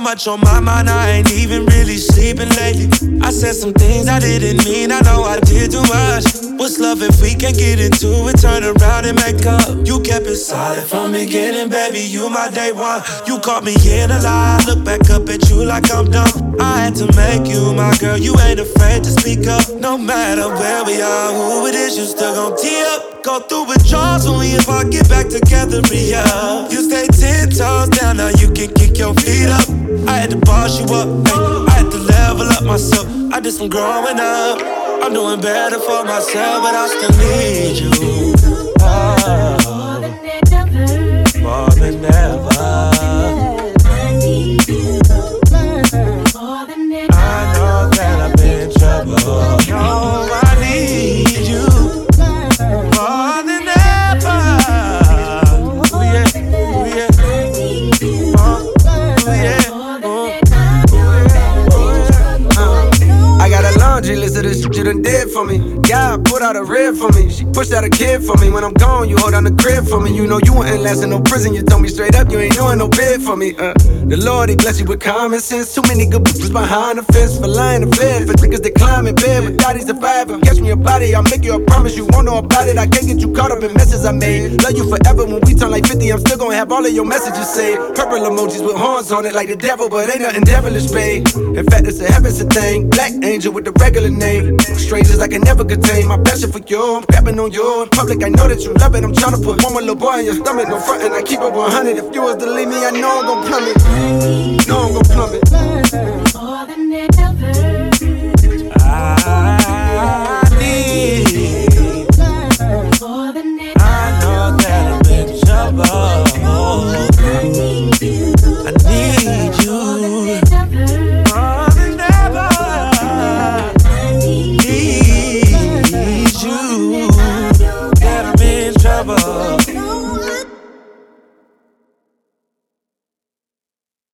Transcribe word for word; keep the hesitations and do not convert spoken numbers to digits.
much on my mind, I ain't even really sleeping lately. I said some things I didn't mean, I know I did too much. What's love if we can't get into it, turn around and make up? You kept it solid from the beginning, baby, you my day one. You caught me in a lie, look back up at you like I'm dumb. I had to make you my girl, you ain't afraid to speak up. No matter where we are, who it is, you still gon' tee up. Go through withdrawals only if I get back together, yeah. You stay ten toes down, now you can kick your feet up. I had to boss you up, ay, I had to level up myself. I did some growing up, I'm doing better for myself, but I still need you. Oh, more than ever. I need you more than ever. I know that I've been in trouble. No, I need you more than ever. Ooh yeah, ooh yeah, oh, ooh yeah. I got a laundry list of this shit you done did for me. God put out a rib for me. She pushed out a kid for me. When I'm gone, you hold down the crib for me. You know you wouldn't last in no prison. You told me straight up you ain't doing no bid for me. Uh, the Lord, he bless you with common sense. Too many good bitches behind the fence for lying to bed. For niggas that climb in bed with daddies surviving. Catch me a body, I'll make you a promise. You won't know about it. I can't get you caught up in messes I made. Love you forever. When we turn like fifty, I'm still gonna have all of your messages saved. Purple emojis with horns on it like the devil, but ain't nothing devilish, babe. In fact, it's a heaven's a thing. Black angel with the regular name. Strangers I can never contain. My passion for you, I'm grabbing on you. In public, I know that you love it. I'm trying to put one more little boy in your stomach. No frontin', I keep it one hundred. If you was to leave me, I know I'm gon' plummet. No, I'm gon' plummet.